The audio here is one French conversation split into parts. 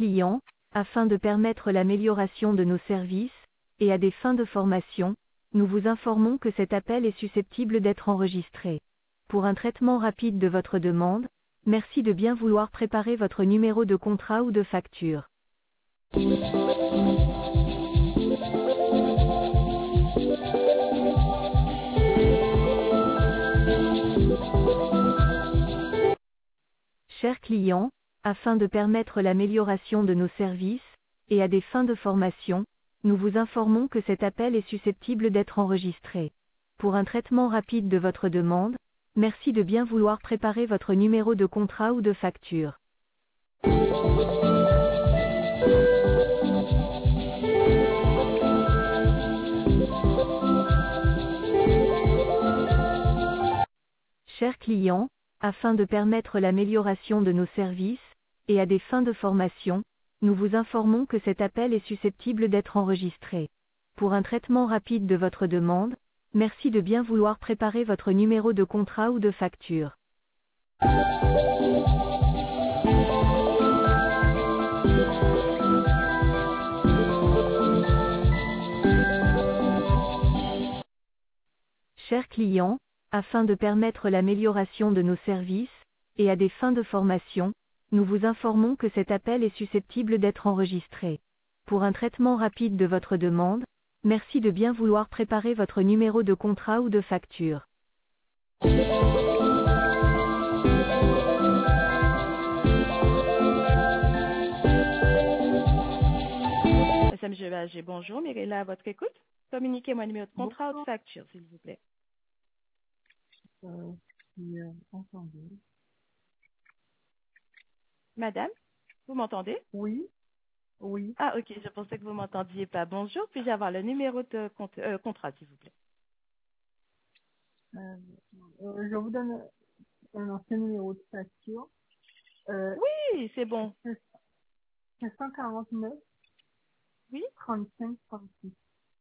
client, afin de permettre l'amélioration de nos services, et à des fins de formation, nous vous informons que cet appel est susceptible d'être enregistré. Pour un traitement rapide de votre demande, merci de bien vouloir préparer votre numéro de contrat ou de facture. Chers clients, afin de permettre l'amélioration de nos services, et à des fins de formation, nous vous informons que cet appel est susceptible d'être enregistré. Pour un traitement rapide de votre demande, merci de bien vouloir préparer votre numéro de contrat ou de facture. Chers clients, afin de permettre l'amélioration de nos services, et à des fins de formation, nous vous informons que cet appel est susceptible d'être enregistré. Pour un traitement rapide de votre demande, merci de bien vouloir préparer votre numéro de contrat ou de facture. Chers clients, afin de permettre l'amélioration de nos services, et à des fins de formation, nous vous informons que cet appel est susceptible d'être enregistré. Pour un traitement rapide de votre demande, merci de bien vouloir préparer votre numéro de contrat ou de facture. Monsieur Bagé, bonjour, Mirella, à votre écoute. Communiquez-moi le numéro de contrat ou de facture, s'il vous plaît. Entendu. Madame, vous m'entendez? Oui, oui. Ah, ok, je pensais que vous m'entendiez pas. Bonjour, puis-je avoir le numéro de contrat, s'il vous plaît? Je vous donne un ancien numéro de facture. Oui, c'est bon. 549 Oui? 35 36.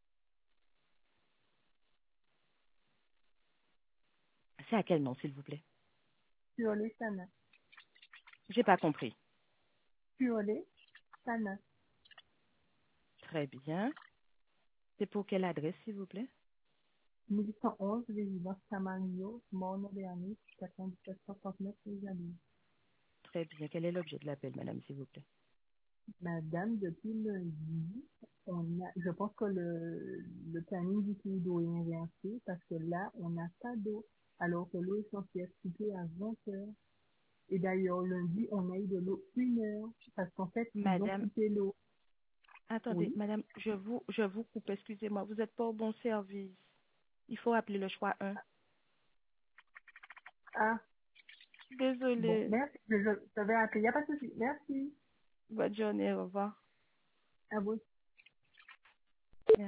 C'est à quel nom, s'il vous plaît? Piolet Sana. J'ai pas compris. Piolet Sana. Très bien. C'est pour quelle adresse, s'il vous plaît? 1111, résidence Camarillo, Morne-Bernice, 9769, les amis. Très bien. Quel est l'objet de l'appel, madame, s'il vous plaît? Madame, depuis lundi, je pense que le planning du Cluedo est inversé parce que là, on n'a pas d'eau, alors que l'eau est censée être coupée à 20 heures. Et d'ailleurs, lundi, on a eu de l'eau 1 heure parce qu'en fait, ils ont Madame, coupé l'eau. attendez, Oui. madame, je vous coupe, excusez-moi. Vous n'êtes pas au bon service. Il faut appeler le choix 1. Ah, bon, Désolée. merci. Je vais appeler. Il n'y a pas de souci. Merci. Bonne journée, au revoir. À vous.